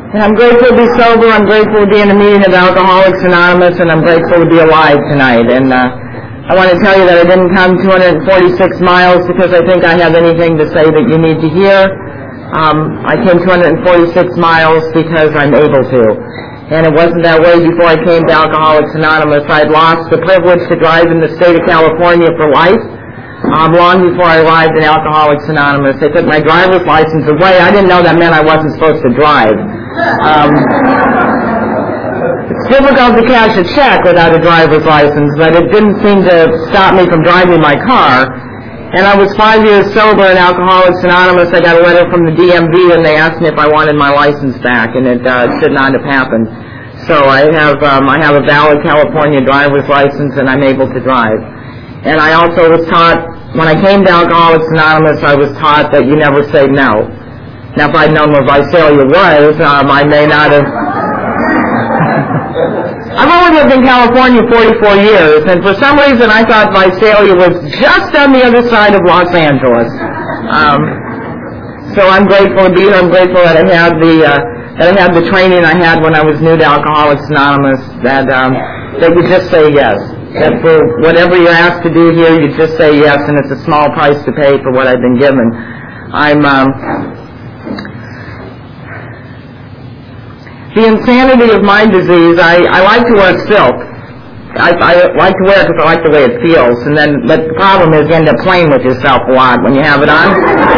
And I'm grateful to be sober, I'm grateful to be in a meeting of Alcoholics Anonymous, and I'm grateful to be alive tonight. And I want to tell you that I didn't come 246 miles because I think I have anything to say that you need to hear. I came 246 miles because I'm able to. And it wasn't that way before I came to Alcoholics Anonymous. I'd lost the privilege to drive in the state of California for life. Long before I arrived in Alcoholics Anonymous. They took my driver's license away. I didn't know that meant I wasn't supposed to drive. It's difficult to cash a check without a driver's license, but it didn't seem to stop me from driving my car. And I was 5 years sober in Alcoholics Anonymous. I got a letter from the DMV, and they asked me if I wanted my license back, and it should not have happened. So I have a valid California driver's license, and I'm able to drive. And I also was taught, when I came to Alcoholics Anonymous, I was taught that you never say no. Now, if I'd known what Visalia was, I may not have... I've only lived in California 44 years, and for some reason I thought Visalia was just on the other side of Los Angeles. So I'm grateful to be here. I'm grateful that I had the training I had when I was new to Alcoholics Anonymous, that you just say yes. That for whatever you're asked to do here, you just say yes, and it's a small price to pay for what I've been given. The insanity of my disease, I like to wear silk. I like to wear it because I like the way it feels, but the problem is you end up playing with yourself a lot when you have it on.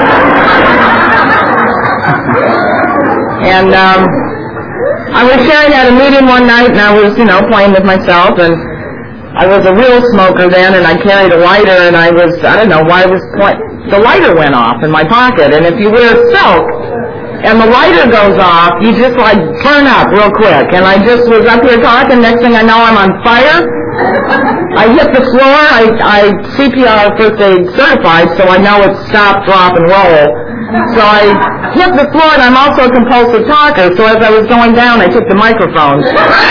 And I was sharing at a meeting one night, and I was, playing with myself, and I was a real smoker then, and I carried a lighter, and I don't know why the lighter went off in my pocket. And if you wear silk and the lighter goes off, you just burn up real quick. And I just was up here talking, next thing I know I'm on fire. I hit the floor, I CPR first aid certified, so I know it's stop, drop, and roll. So I hit the floor, and I'm also a compulsive talker, so as I was going down, I took the microphone.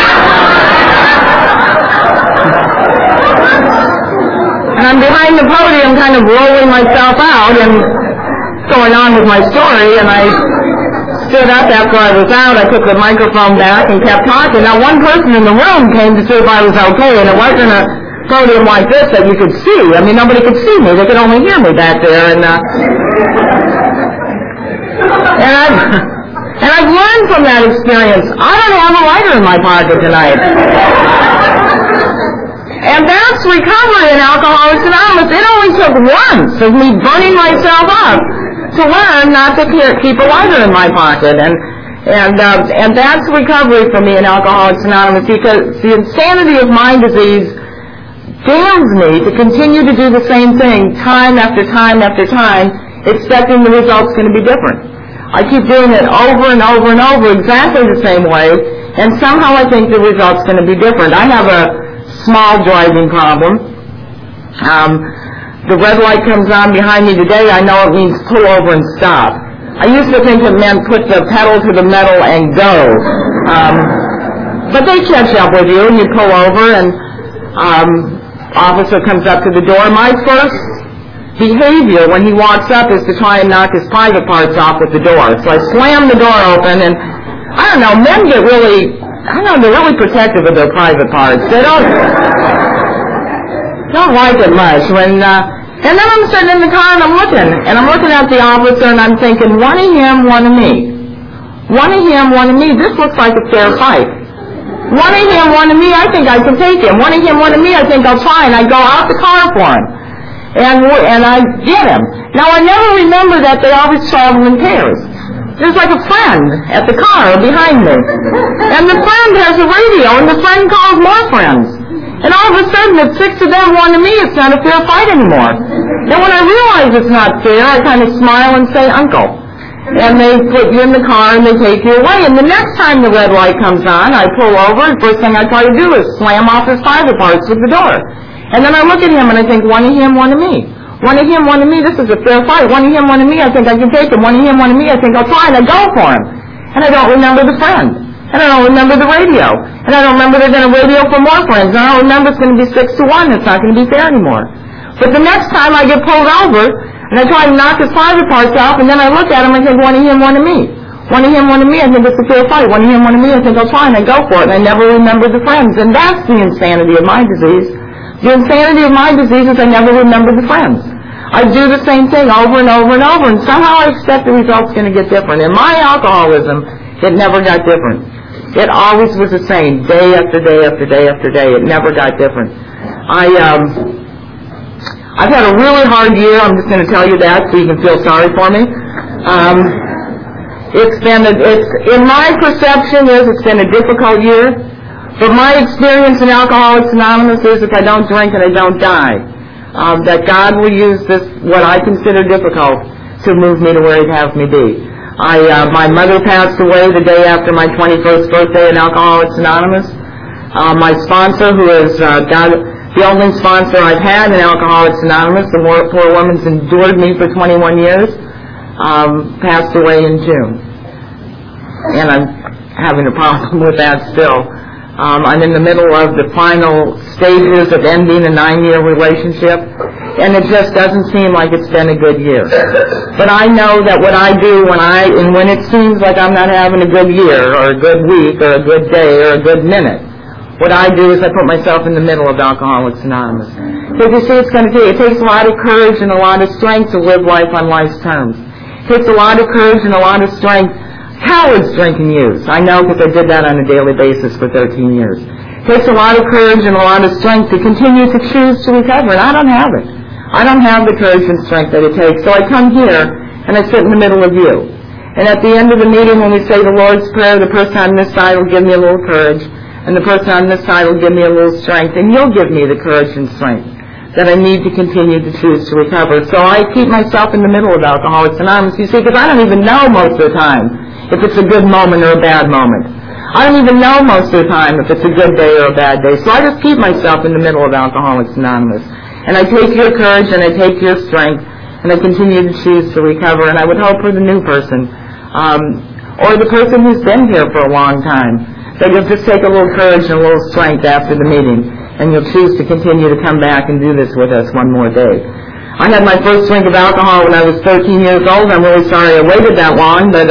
And I'm behind the podium kind of rolling myself out and going on with my story, and I stood up after I was out. I took the microphone back and kept talking. Now, one person in the room came to see if I was okay, and it wasn't a podium like this that you could see. I mean, nobody could see me. They could only hear me back there. And I've learned from that experience, I don't have a lighter in my pocket tonight. And that's recovery in Alcoholics Anonymous. It only took once of me burning myself up to learn not to keep a lighter in my pocket. And that's recovery for me in Alcoholics Anonymous, because the insanity of my disease damns me to continue to do the same thing time after time after time, expecting the result's going to be different. I keep doing it over and over and over exactly the same way, and somehow I think the result's going to be different. I have a small driving problem. The red light comes on behind me today. I know it means pull over and stop. I used to think it meant put the pedal to the metal and go. But they catch up with you, and you pull over, and officer comes up to the door. My first behavior when he walks up is to try and knock his private parts off with the door. So I slam the door open, and I don't know, men get really... they're really protective of their private parts. They don't like it much. And then I'm sitting in the car and I'm looking at the officer, and I'm thinking, one of him, one of me. One of him, one of me. This looks like a fair fight. One of him, one of me, I think I can take him. One of him, one of me, I think I'll try, and I go out the car for him. And I get him. Now, I never remember that they always travel in pairs. There's like a friend at the car behind me. And the friend has a radio, and the friend calls more friends. And all of a sudden, if 6 of them want to me, it's not a fair fight anymore. And when I realize it's not fair, I kind of smile and say, Uncle. And they put you in the car, and they take you away. And the next time the red light comes on, I pull over, and first thing I try to do is slam off his private parts with the door. And then I look at him, and I think, one of him, one of me. One of him, one of me, this is a fair fight. One of him, one of me, I think I can take him. One of him, one of me, I think I'll try, and I go for him. And I don't remember the friend. And I don't remember the radio. And I don't remember they're going to radio for more friends. And I don't remember it's going to be 6-1. It's not going to be fair anymore. But the next time I get pulled over, and I try to knock his private parts off, and then I look at him and think, one of him, one of me. One of him, one of me, I think it's a fair fight. One of him, one of me, I think I'll try, and I go for it, and I never remember the friends. And that's the insanity of my disease. The insanity of my disease is I never remember the friends. I do the same thing over and over and over, and somehow I expect the result's going to get different. In my alcoholism, it never got different. It always was the same, day after day after day after day. It never got different. I've had a really hard year. I'm just going to tell you that so you can feel sorry for me. In my perception it's been a difficult year. But my experience in Alcoholics Anonymous is if I don't drink and I don't die, that God will use this, what I consider difficult, to move me to where He'd have me be. My mother passed away the day after my 21st birthday in Alcoholics Anonymous. My sponsor, who is the only sponsor I've had in Alcoholics Anonymous, the poor woman's endured me for 21 years, passed away in June. And I'm having a problem with that still. I'm in the middle of the final stages of ending a 9-year relationship, and it just doesn't seem like it's been a good year. But I know that what I do when it seems like I'm not having a good year, or a good week, or a good day, or a good minute, what I do is I put myself in the middle of Alcoholics Anonymous. Because you see, it takes a lot of courage and a lot of strength to live life on life's terms. It takes a lot of courage and a lot of strength. Cowards drink and use. I know because I did that on a daily basis for 13 years. It takes a lot of courage and a lot of strength to continue to choose to recover, and I don't have it. I don't have the courage and strength that it takes. So I come here, and I sit in the middle of you. And at the end of the meeting, when we say the Lord's Prayer, the person on this side will give me a little courage, and the person on this side will give me a little strength, and you'll give me the courage and strength that I need to continue to choose to recover. So I keep myself in the middle of Alcoholics Anonymous, you see, because I don't even know most of the time if it's a good moment or a bad moment. I don't even know most of the time if it's a good day or a bad day. So I just keep myself in the middle of Alcoholics Anonymous. And I take your courage and I take your strength, and I continue to choose to recover. And I would hope for the new person, or the person who's been here for a long time, that you'll just take a little courage and a little strength after the meeting, and you'll choose to continue to come back and do this with us one more day. I had my first drink of alcohol when I was 13 years old. I'm really sorry I waited that long, but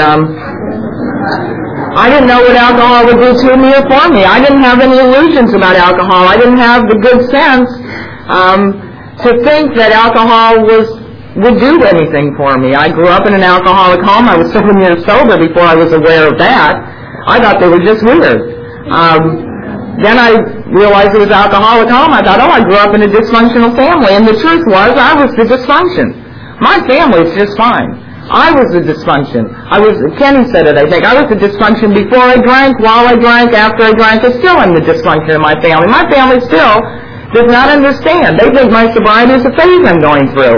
I didn't know what alcohol would do to me or for me. I didn't have any illusions about alcohol. I didn't have the good sense to think that alcohol would do anything for me. I grew up in an alcoholic home. I was 7 years sober before I was aware of that. I thought they were just weird. Then I realized it was alcoholic home. I thought, I grew up in a dysfunctional family. And the truth was, I was the dysfunction. My family's just fine. I was the dysfunction. Kenny said it, I think. I was the dysfunction before I drank, while I drank, after I drank. I still am the dysfunction in my family. My family still does not understand. They think my sobriety is a phase I'm going through.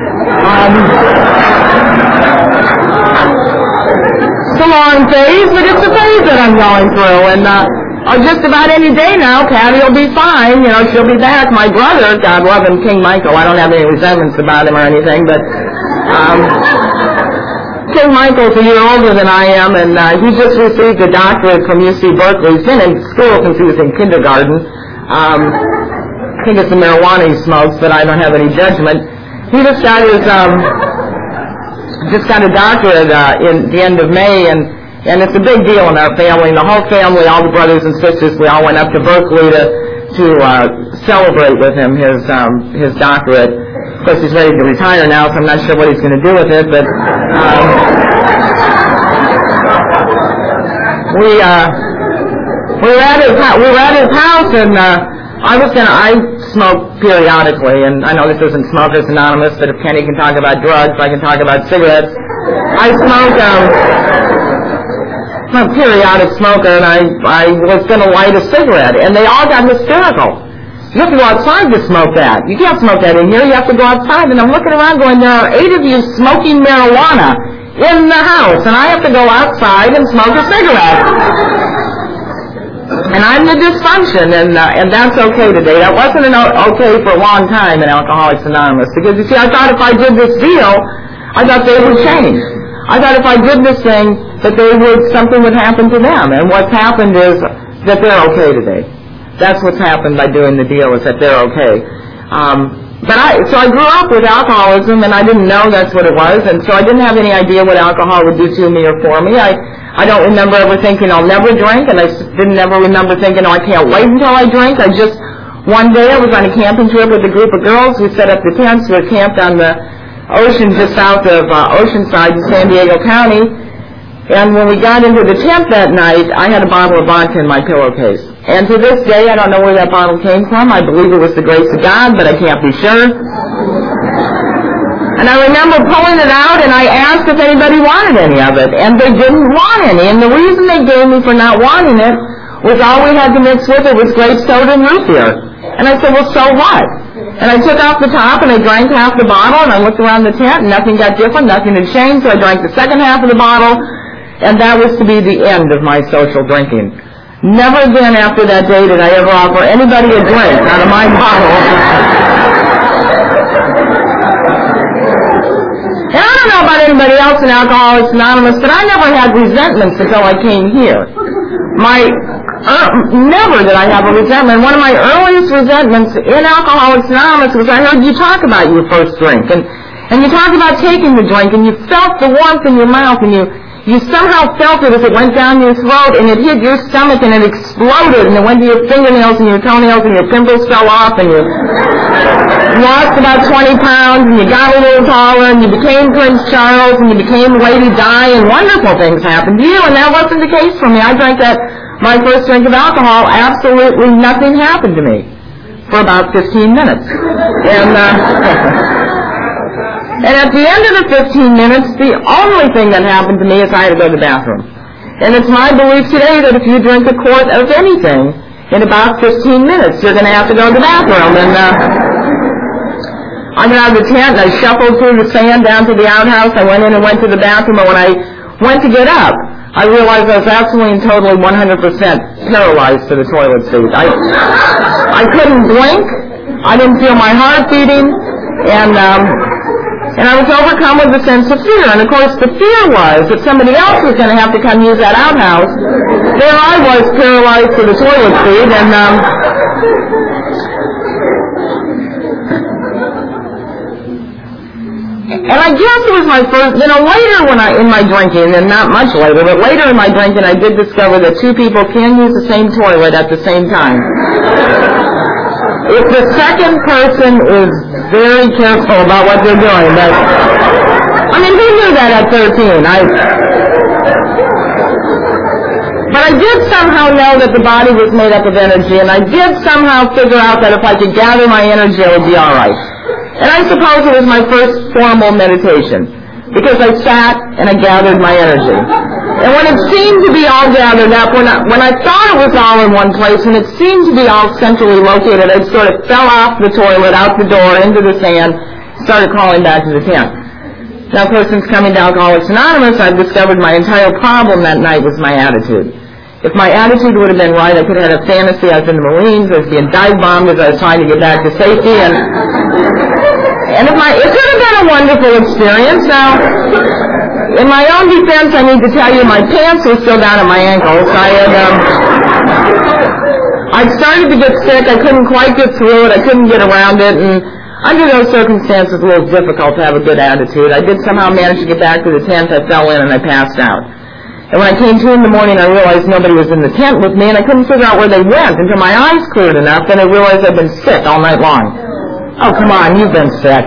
It's a long phase, but it's a phase that I'm going through. And just about any day now, Patty will be fine. She'll be back. My brother, God love him, King Michael. I don't have any resentments about him or anything, but King Michael's a year older than I am, and he just received a doctorate from UC Berkeley. He's been in school since he was in kindergarten. I think it's the marijuana he smokes, but I don't have any judgment. He just got a doctorate in the end of May, and it's a big deal in our family. The whole family, all the brothers and sisters, we all went up to Berkeley to celebrate with him his doctorate. Of course, he's ready to retire now, so I'm not sure what he's going to do with it. But we were at his house, and I smoke periodically, and I know this isn't Smokers Anonymous, but if Kenny can talk about drugs, I can talk about cigarettes. I smoke. I'm a periodic smoker, and I was going to light a cigarette, and they all got hysterical. You have to go outside to smoke that. You can't smoke that in here. You have to go outside. And I'm looking around going, there are 8 of you smoking marijuana in the house, and I have to go outside and smoke a cigarette. And I'm the dysfunction, and that's okay today. That wasn't okay for a long time in Alcoholics Anonymous, because, you see, I thought if I did this deal, I thought they would change. I thought if I did this thing, that something would happen to them. And what's happened is that they're okay today. That's what's happened by doing the deal, is that they're okay. So I grew up with alcoholism, and I didn't know that's what it was, and so I didn't have any idea what alcohol would do to me or for me. I don't remember ever thinking I'll never drink, and I didn't ever remember thinking, oh, I can't wait until I drink. One day I was on a camping trip with a group of girls. We set up the tents. We were camped on the ocean just south of Oceanside in San Diego County. And when we got into the tent that night, I had a bottle of vodka in my pillowcase. And to this day, I don't know where that bottle came from. I believe it was the grace of God, but I can't be sure. And I remember pulling it out, and I asked if anybody wanted any of it. And they didn't want any. And the reason they gave me for not wanting it was all we had to mix with it was grape soda and root beer. And I said, well, so what? And I took off the top, and I drank half the bottle, and I looked around the tent, and nothing got different, nothing had changed, so I drank the second half of the bottle, and that was to be the end of my social drinking. Never again after that day did I ever offer anybody a drink out of my bottle. And I don't know about anybody else in Alcoholics Anonymous, but I never had resentments until I came here. Never did I have a resentment. One of my earliest resentments in Alcoholics Anonymous was I heard you talk about your first drink, and you talked about taking the drink, and you felt the warmth in your mouth, and you somehow felt it as it went down your throat, and it hit your stomach, and it exploded, and it went to your fingernails and your toenails, and your pimples fell off, and you lost about 20 pounds, and you got a little taller, and you became Prince Charles, and you became Lady Di, and wonderful things happened to you, and that wasn't the case for me. I drank my first drink of alcohol, absolutely nothing happened to me for about 15 minutes. And at the end of the 15 minutes, the only thing that happened to me is I had to go to the bathroom. And it's my belief today that if you drink a quart of anything, in about 15 minutes, you're going to have to go to the bathroom. And I got out of the tent, and I shuffled through the sand down to the outhouse. I went in and went to the bathroom, and when I went to get up, I realized I was absolutely and totally 100% paralyzed to the toilet seat. I couldn't blink. I didn't feel my heart beating. And I was overcome with a sense of fear. And, of course, the fear was that somebody else was going to have to come use that outhouse. There I was, paralyzed to the toilet seat. And I guess it was my first, later in my drinking, and not much later, but later in my drinking, I did discover that two people can use the same toilet at the same time. If the second person is very careful about what they're doing. But, who knew that at 13? But I did somehow know that the body was made up of energy, and I did somehow figure out that if I could gather my energy, it would be all right. And I suppose it was my first formal meditation, because I sat and I gathered my energy. And when it seemed to be all gathered up, when I thought it was all in one place, and it seemed to be all centrally located, I sort of fell off the toilet, out the door, into the sand, started crawling back to the tent. Now, of course, since coming to Alcoholics Anonymous, I've discovered my entire problem that night was my attitude. If my attitude would have been right, I could have had a fantasy I was in the Marines, I was being dive bombed as I was trying to get back to safety, and it could have been a wonderful experience. Now, in my own defense, I need to tell you my pants were still down at my ankles. I started to get sick. I couldn't quite get through it. I couldn't get around it. And under those circumstances, it was difficult to have a good attitude. I did somehow manage to get back to the tent. I fell in and I passed out. And when I came to in the morning, I realized nobody was in the tent with me, and I couldn't figure out where they went until my eyes cleared enough, and I realized I'd been sick all night long. Oh, come on, you've been sick.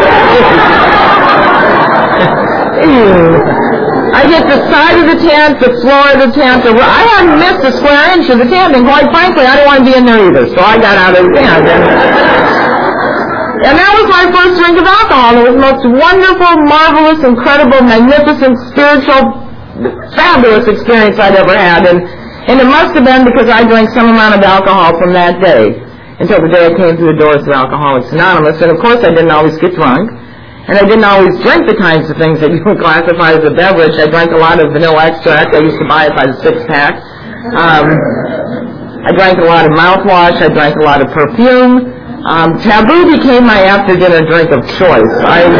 I hit the side of the tent, the floor of the tent. I hadn't missed a square inch of the tent, and quite frankly, I didn't want to be in there either, so I got out of the tent. And that was my first drink of alcohol. It was the most wonderful, marvelous, incredible, magnificent, spiritual, fabulous experience I'd ever had. And it must have been because I drank some amount of alcohol from that day until the day I came through the doors of Alcoholics Anonymous. And of course I didn't always get drunk. And I didn't always drink the kinds of things that you would classify as a beverage. I drank a lot of vanilla extract. I used to buy it by the six-pack. I drank a lot of mouthwash. I drank a lot of perfume. Taboo became my after-dinner drink of choice.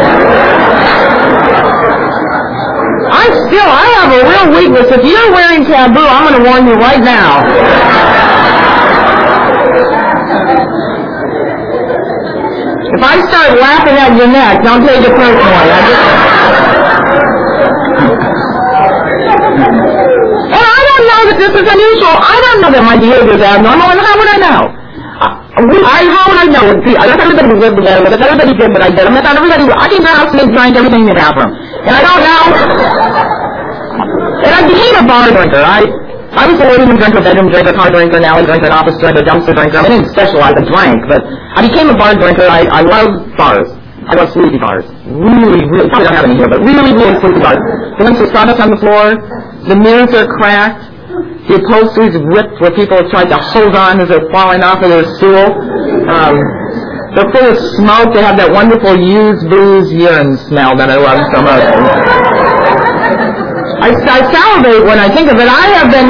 I have a real weakness. If you're wearing Taboo, I'm going to warn you right now. If I start laughing at your neck, don't take it personally. And I don't know that this is unusual. I don't know that my behavior is abnormal, and how would I know? How would I know? I thought everybody lived together, but everybody did what I did. I thought everybody, I came to the house and they drank everything in the bathroom. And I don't know. And I became a bar drinker. I was a woman drinker, bedroom drinker, car drinker, an alley drinker, an office drinker, dumpster drinker. I didn't specialize, I drank, but I became a bar drinker. I love bars. I love sleepy bars. Really, probably don't have any here, but really sleepy bars. The ones with sawdust on the floor, the mirrors are cracked, the upholstery's ripped where people have tried to hold on as they're falling off of their stool. They're full of smoke. They have that wonderful used booze urine smell that I love so much. I salivate when I think of it. I have been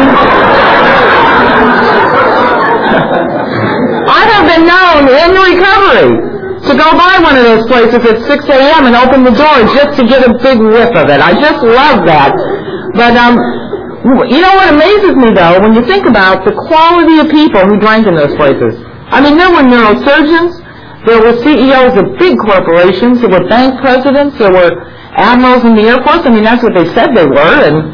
known in recovery to go by one of those places at 6 a.m. and open the door just to get a big whiff of it. I just love that. But, you know what amazes me, though, when you think about the quality of people who drank in those places. I mean, there were neurosurgeons, there were CEOs of big corporations, there were bank presidents, there were admirals in the Air Force. I mean, that's what they said they were.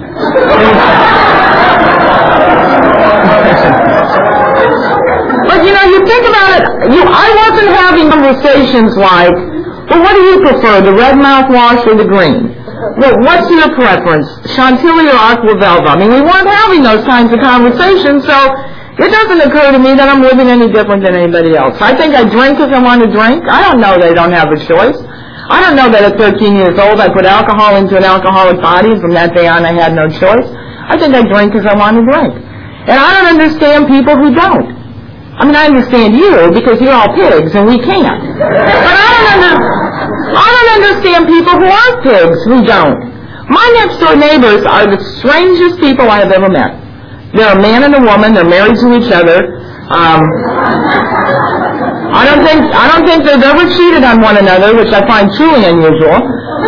But, you know, you think about it, I wasn't having conversations like, well, what do you prefer, the red mouthwash or the green? Well, what's your preference, Chantilly or Aqua Velva? I mean, we weren't having those kinds of conversations, so it doesn't occur to me that I'm living any different than anybody else. I think I drink because I want to drink. I don't know they don't have a choice. I don't know that at 13 years old I put alcohol into an alcoholic body, and from that day on I had no choice. I think I drink because I want to drink. And I don't understand people who don't. I mean, I understand you because you're all pigs and we can't. But I don't understand people who aren't pigs who don't. My next door neighbors are the strangest people I have ever met. They're a man and a woman. They're married to each other. I don't think they've ever cheated on one another, which I find truly unusual.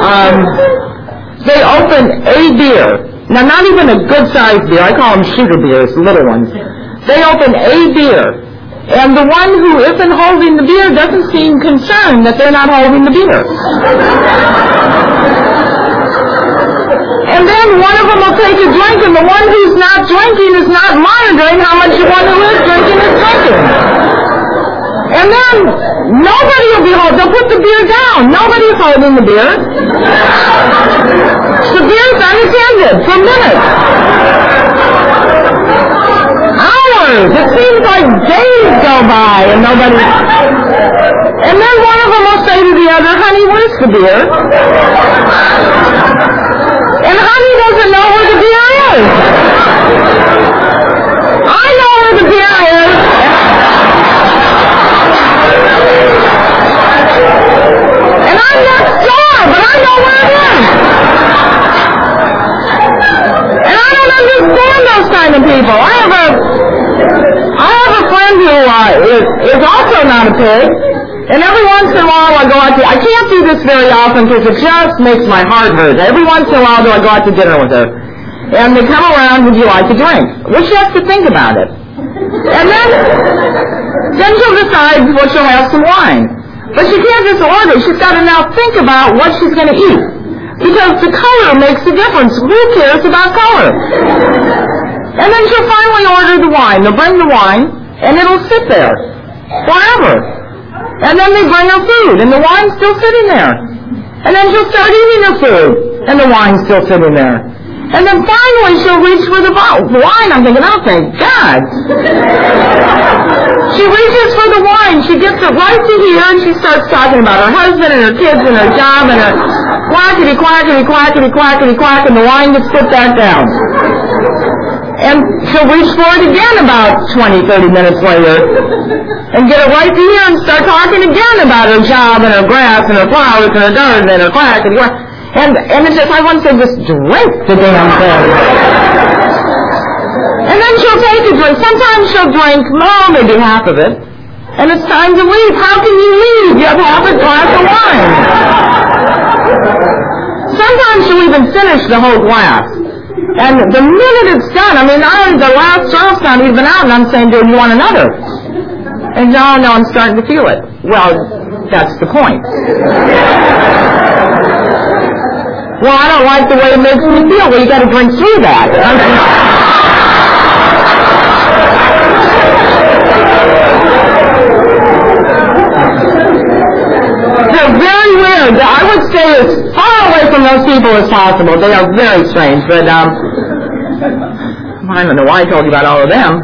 They open a beer. Now, not even a good-sized beer. I call them shooter beers, little ones. They open a beer. And the one who isn't holding the beer doesn't seem concerned that they're not holding the beer. And then one of them will take a drink, and the one who's not drinking is not monitoring how much the one who is drinking is drinking. And then nobody will be holding. They'll put the beer down. Nobody's holding the beer. The beer's unattended for minutes. Hours. It seems like days go by and nobody. And then one of them will say to the other, honey, where's the beer? And honey doesn't know where the beer is. I know where the beer is. And I'm next door, but I know where it is. And I don't understand those kind of people. I have a friend who is also not a pig, and every once in a while I go out to, I can't do this very often because it just makes my heart hurt. Every once in a while do I go out to dinner with her. And they come around, would you like to drink? Well, she has to think about it. And then she'll decide, well, she'll have some wine. But she can't just order. She's got to now think about what she's going to eat. Because the color makes a difference. Who cares about color? And then she'll finally order the wine. They'll bring the wine, and it'll sit there forever. And then they bring her food, and the wine's still sitting there. And then she'll start eating her food, and the wine's still sitting there. And then finally she'll reach for the wine. I'm thinking, oh, thank God. She reaches for the wine. She gets it right to here, and she starts talking about her husband and her kids and her job and her quackity, quackity, quackity, quackity, quack, and the wine gets put back down. And she'll reach for it again about 20, 30 minutes later and get it right to here and start talking again about her job and her grass and her flowers and her garden and her quackity, quack. And it's just, I want to say, just drink the damn thing. And then she'll take a drink. Sometimes she'll drink, maybe half of it. And it's time to leave. How can you leave? You have half a glass of wine. Sometimes she'll even finish the whole glass. And the minute it's done, I mean, the last drop's not even out, and I'm saying, do you want another? And no, I'm starting to feel it. Well, That's the point. Well, I don't like the way it makes me feel. Well, you got to drink through that. They're very weird. I would stay as far away from those people as possible. They are very strange, but I don't know why I told you about all of them.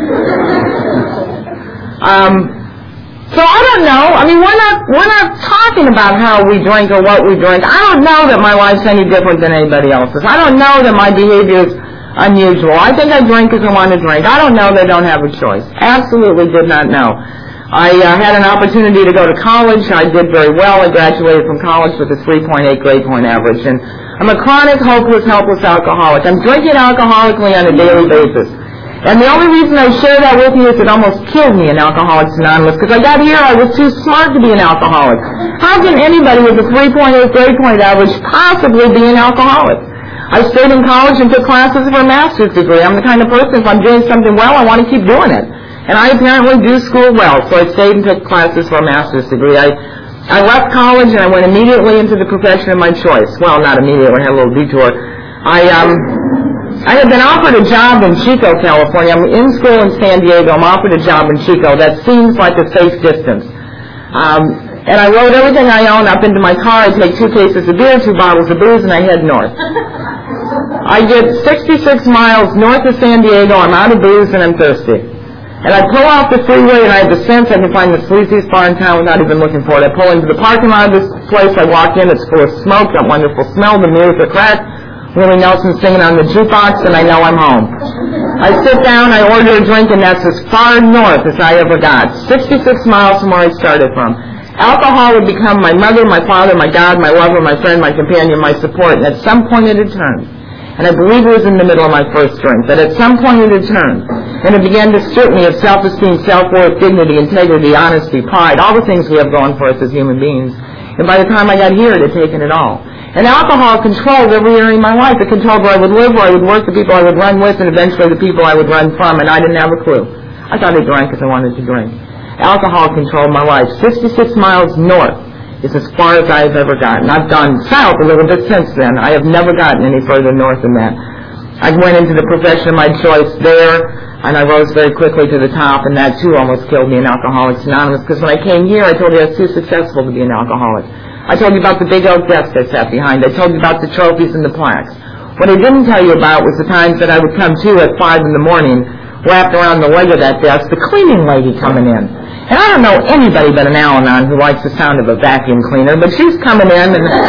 So I don't know. I mean, we're not talking about how we drink or what we drink. I don't know that my life's any different than anybody else's. I don't know that my behavior is unusual. I think I drink because I want to drink. I don't know that I don't have a choice. Absolutely did not know. I had an opportunity to go to college. I did very well. I graduated from college with a 3.8 grade point average. And I'm a chronic, hopeless, helpless alcoholic. I'm drinking alcoholically on a daily basis. And the only reason I share that with you is it almost killed me in Alcoholics Anonymous, because I got here, I was too smart to be an alcoholic. How can anybody with a 3.8 grade point average possibly be an alcoholic? I stayed in college and took classes for a master's degree. I'm the kind of person, if I'm doing something well, I want to keep doing it. And I apparently do school well, so I stayed and took classes for a master's degree. I left college and I went immediately into the profession of my choice. Well, not immediately, I had a little detour. I had been offered a job in Chico, California. I'm in school in San Diego. I'm offered a job in Chico. That seems like a safe distance. And I load everything I own up into my car. I take 2 cases of beer, 2 bottles of booze, and I head north. I get 66 miles north of San Diego. I'm out of booze and I'm thirsty. And I pull off the freeway and I have the sense I can find the sleaziest bar in town without even looking for it. I pull into the parking lot of this place. I walk in. It's full of smoke, that wonderful smell. The mirrors are cracked. Willie Nelson singing on the jukebox, and I know I'm home. I sit down, I order a drink, and that's as far north as I ever got. 66 miles from where I started from. Alcohol would become my mother, my father, my God, my lover, my friend, my companion, my support, and at some point it had turned. And I believe it was in the middle of my first drink, that at some point it had turned. And it began to strip me of self-esteem, self-worth, dignity, integrity, honesty, pride, all the things we have going for us as human beings. And by the time I got here, it had taken it all. And alcohol controlled every area of my life. It controlled where I would live, where I would work, the people I would run with, and eventually the people I would run from, and I didn't have a clue. I thought I drank because I wanted to drink. Alcohol controlled my life. 66 miles north is as far as I've ever gotten. I've gone south a little bit since then. I have never gotten any further north than that. I went into the profession of my choice there, and I rose very quickly to the top, and that too almost killed me in Alcoholics Anonymous, because when I came here, I told you I was too successful to be an alcoholic. I told you about the big oak desk I sat behind. I told you about the trophies and the plaques. What I didn't tell you about was the times that I would come to at 5 in the morning, wrapped around the leg of that desk, the cleaning lady coming in. And I don't know anybody but an Al-Anon who likes the sound of a vacuum cleaner, but she's coming in,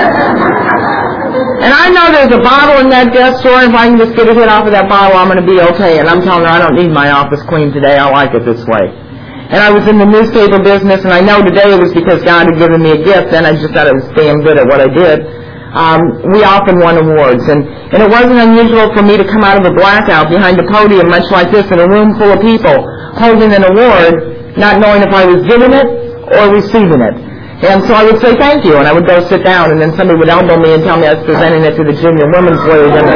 and I know there's a bottle in that desk drawer. If I can just get a hit off of that bottle, I'm going to be okay. And I'm telling her I don't need my office cleaned today. I like it this way. And I was in the newspaper business, and I know today it was because God had given me a gift, and I just thought I was damn good at what I did. We often won awards, and it wasn't unusual for me to come out of a blackout behind a podium much like this in a room full of people holding an award, not knowing if I was giving it or receiving it. And so I would say thank you, and I would go sit down, and then somebody would elbow me and tell me I was presenting it to the Junior Women's League, and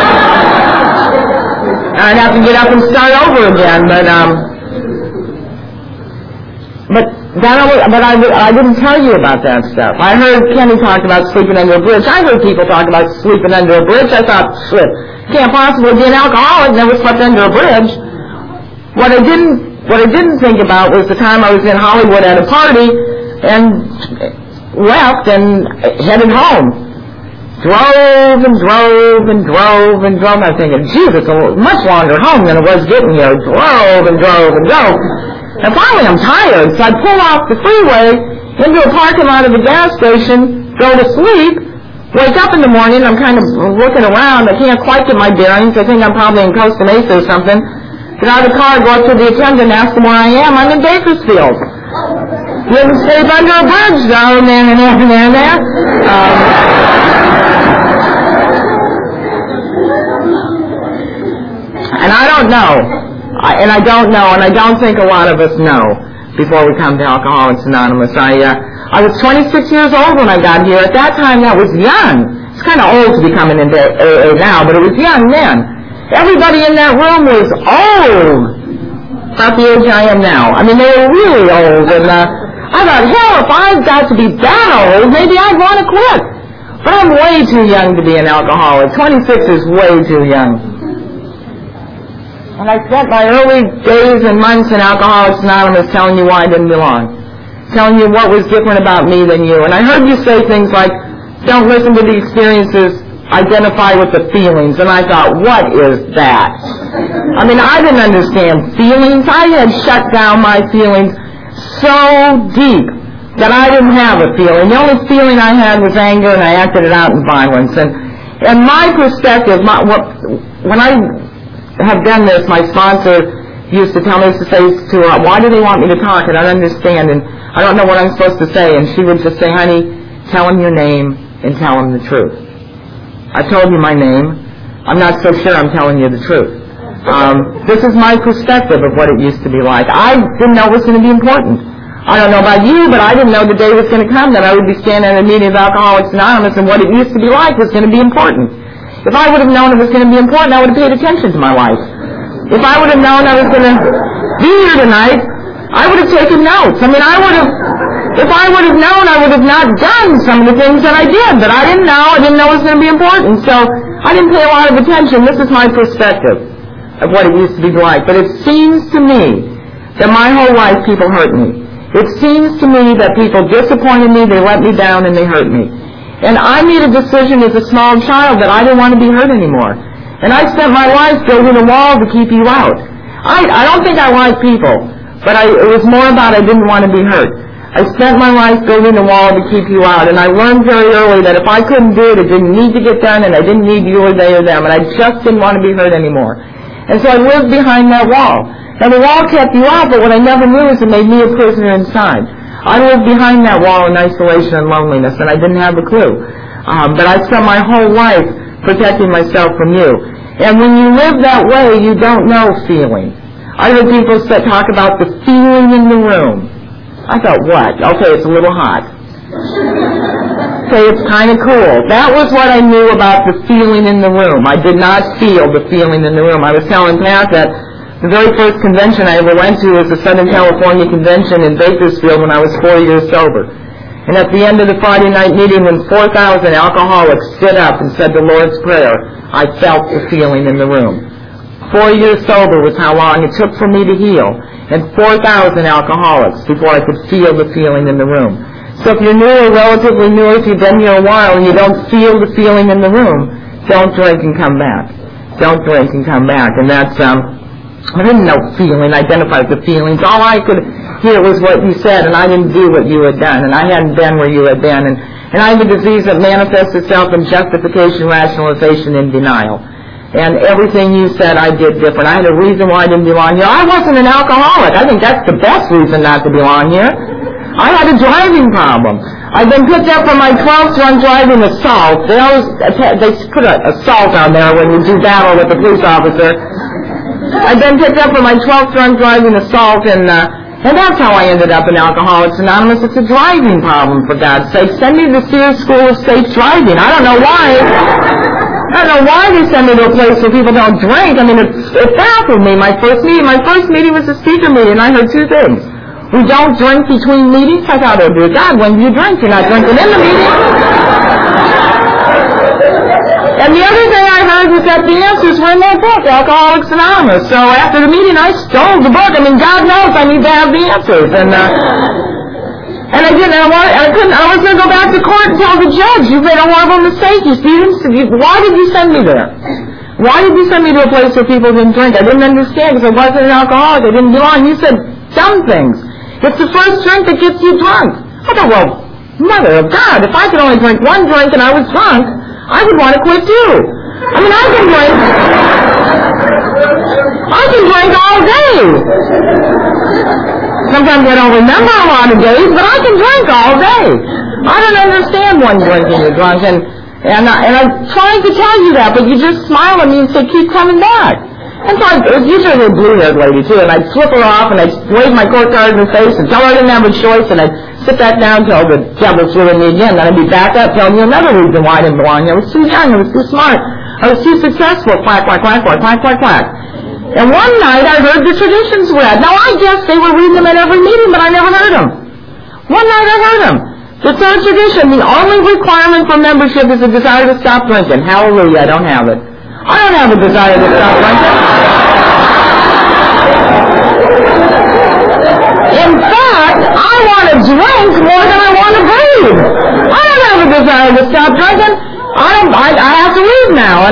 I'd have to get up and start over again, But I didn't tell you about that stuff. I heard Kenny talk about sleeping under a bridge. I heard people talk about sleeping under a bridge. I thought, shit, can't possibly be an alcoholic, never slept under a bridge. What I didn't think about was the time I was in Hollywood at a party and left and headed home. Drove and drove and drove and drove. I was thinking, geez, it's a much longer home than it was getting here. Drove and drove and drove. And finally I'm tired, so I pull off the freeway into a parking lot of a gas station, go to sleep, wake up in the morning, I'm kind of looking around, I can't quite get my bearings, I think I'm probably in Costa Mesa or something. Get out of the car, go up to the attendant, ask him where I am. I'm in Bakersfield. Didn't sleep under a bridge, though, there. And I don't know. And I don't think a lot of us know before we come to Alcoholics Anonymous. I was 26 years old when I got here. At that time, that was young. It's kind of old to be coming into AA now, but it was young then. Everybody in that room was old, about the age I am now. I mean, they were really old, and I thought, hell, if I've got to be that old, maybe I'd want to quit. But I'm way too young to be an alcoholic. 26 is way too young. And I spent my early days and months in Alcoholics Anonymous telling you why I didn't belong. Telling you what was different about me than you. And I heard you say things like, don't listen to the experiences, identify with the feelings. And I thought, what is that? I mean, I didn't understand feelings. I had shut down my feelings so deep that I didn't have a feeling. The only feeling I had was anger, and I acted it out in violence. And my perspective, when I have done this, my sponsor used to tell me to say to her, why do they want me to talk? And I don't understand, and I don't know what I'm supposed to say. And she would just say, honey, tell him your name and tell him the truth. I told you my name. I'm not so sure I'm telling you the truth. This is my perspective of what it used to be like. I didn't know it was going to be important. I don't know about you, but I didn't know the day was going to come that I would be standing at a meeting of Alcoholics Anonymous and what it used to be like was going to be important. If I would have known it was going to be important, I would have paid attention to my life. If I would have known I was going to be here tonight, I would have taken notes. I mean, if I would have known, I would have not done some of the things that I did, but I didn't know. I didn't know it was going to be important, so I didn't pay a lot of attention. This is my perspective of what it used to be like. But it seems to me that my whole life people hurt me. It seems to me that people disappointed me, they let me down, and they hurt me. And I made a decision as a small child that I didn't want to be hurt anymore. And I spent my life building a wall to keep you out. I don't think I like people, but it was more about I didn't want to be hurt. I spent my life building a wall to keep you out, and I learned very early that if I couldn't do it, it didn't need to get done, and I didn't need you or they or them, and I just didn't want to be hurt anymore. And so I lived behind that wall. Now, the wall kept you out, but what I never knew is it made me a prisoner inside. I lived behind that wall in isolation and loneliness, and I didn't have a clue. But I spent my whole life protecting myself from you. And when you live that way, you don't know feeling. I heard people talk about the feeling in the room. I thought, what? Okay, it's a little hot. Okay, it's kind of cool. That was what I knew about the feeling in the room. I did not feel the feeling in the room. I was telling Pat that the very first convention I ever went to was the Southern California Convention in Bakersfield when I was 4 years sober. And at the end of the Friday night meeting, when 4,000 alcoholics stood up and said the Lord's Prayer, I felt the feeling in the room. 4 years sober was how long it took for me to heal, and 4,000 alcoholics before I could feel the feeling in the room. So if you're new or relatively new, if you've been here a while and you don't feel the feeling in the room, don't drink and come back. Don't drink and come back. And that's, I didn't know feeling, identify with the feelings. All I could hear was what you said, and I didn't do what you had done, and I hadn't been where you had been. And I have a disease that manifests itself in justification, rationalization, and denial. And everything you said, I did different. I had a reason why I didn't belong here. I wasn't an alcoholic. I think that's the best reason not to belong here. I had a driving problem. I've been picked up for my 12th drunk driving assault. They put an assault on there when you do battle with a police officer. I've been picked up for my 12th drunk driving assault, and that's how I ended up in Alcoholics Anonymous. It's a driving problem, for God's sake. Send me to the Sears School of Safe Driving. I don't know why. I don't know why they send me to a place where people don't drink. I mean, it baffled me. My first meeting was a speaker meeting, and I heard two things. We don't drink between meetings. I thought, oh, dear God, when do you drink? You're not drinking in the meeting. And the other thing I heard was that the answers were in that book, Alcoholics Anonymous. So after the meeting, I stole the book. I mean, God knows I need to have the answers. And I didn't. I couldn't. I was going to go back to court and tell the judge, you've made a horrible mistake. You see, why did you send me there? Why did you send me to a place where people didn't drink? I didn't understand because I wasn't an alcoholic. I didn't belong. You said dumb things. It's the first drink that gets you drunk. I thought, well, Mother of God, if I could only drink one drink and I was drunk, I would want to quit too. I mean, I can drink all day. Sometimes I don't remember a lot of days, but I can drink all day. I don't understand one drink and you're drunk, and I'm trying to tell you that, but you just smile at me and say, keep coming back. And so it was usually a blue-haired lady, too, and I'd flip her off, and I'd wave my court card in her face and tell her I didn't have a choice, and I'd sit back down until the devil flew in me again. Then I'd be back up telling you another reason why I didn't belong here. I was too young, I was too smart, I was too successful, quack, quack, quack, quack, quack, quack, quack. And one night I heard the traditions read. Now, I guess they were reading them at every meeting, but I never heard them. One night I heard him. The third tradition, the only requirement for membership is a desire to stop drinking. Hallelujah, I don't have it. I don't have a desire to stop drinking. In fact, I want to drink more than I want to breathe. I don't have a desire to stop drinking. I have to leave now.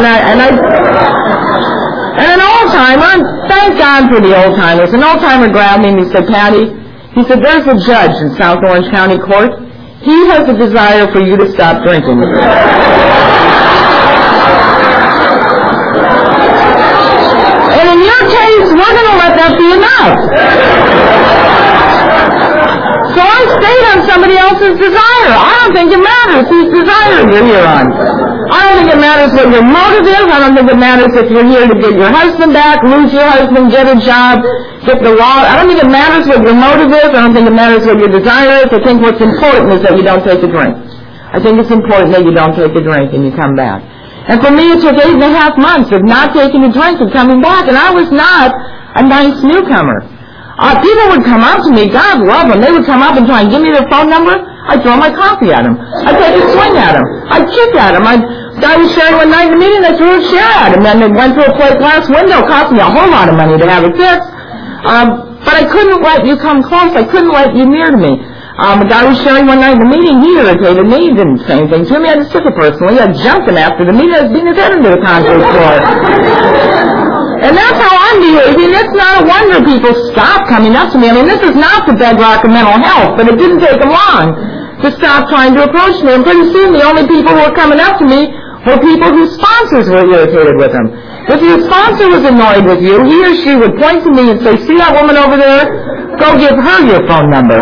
And an old-timer, thank God for the old-timers, an old-timer grabbed me and he said, Patty, he said, there's a judge in South Orange County Court. He has a desire for you to stop drinking. And in your case, we're going to let that be enough. So I stayed on somebody else's desire. I don't think it matters whose desire you're here on. I don't think it matters what your motive is. I don't think it matters if you're here to get your husband back, lose your husband, get a job, get the law. I don't think it matters what your motive is. I don't think it matters what your desire is. I think what's important is that you don't take a drink. I think it's important that you don't take a drink and you come back. And for me, it took 8.5 months of not taking a drink and coming back, and I was not a nice newcomer. People would come up to me, God love them, they would come up and try and give me their phone number. I'd throw my coffee at them. I'd take a swing at them. I'd kick at them. I was sharing one night in the meeting, I threw a chair at him, and it went through a plate glass window. It cost me a whole lot of money to have it fixed. But I couldn't let you come close. I couldn't let you near to me. A guy was sharing one night in the meeting, he irritated me, he didn't say anything to me, I just took it personally. I jumped him after the meeting, I was beating his head into the concrete floor. And that's how I'm behaving. It's not a wonder people stop coming up to me. I mean, this is not the bedrock of mental health, but it didn't take them long to stop trying to approach me. And pretty soon the only people who were coming up to me were people whose sponsors were irritated with them. If your sponsor was annoyed with you, he or she would point to me and say, see that woman over there? Go give her your phone number.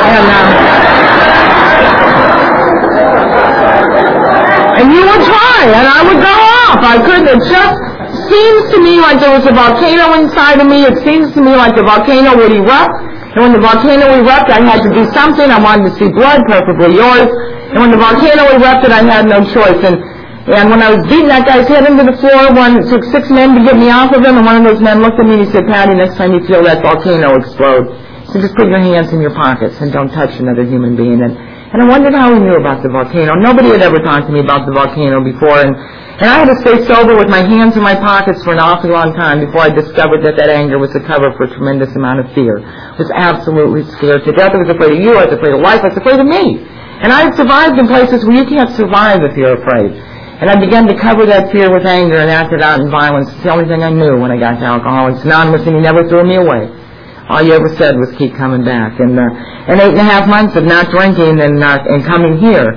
And you would try, and I would go off. I couldn't. It just seems to me like there was a volcano inside of me. It seems to me like the volcano would erupt. And when the volcano erupted, I had to do something. I wanted to see blood, preferably yours. And when the volcano erupted, I had no choice. And when I was beating that guy's head into the floor, it took 6 men to get me off of him, and one of those men looked at me and he said, Patty, next time you feel that volcano explode, so just put your hands in your pockets and don't touch another human being. And I wondered how he knew about the volcano. Nobody had ever talked to me about the volcano before, and I had to stay sober with my hands in my pockets for an awfully long time before I discovered that anger was a cover for a tremendous amount of fear. I was absolutely scared to death. I was afraid of you. I was afraid of life. I was afraid of me. And I had survived in places where you can't survive if you're afraid. And I began to cover that fear with anger and act it out in violence. It's the only thing I knew when I got to Alcoholics Anonymous, and he never threw me away. All you ever said was keep coming back. And 8.5 months of not drinking and coming here,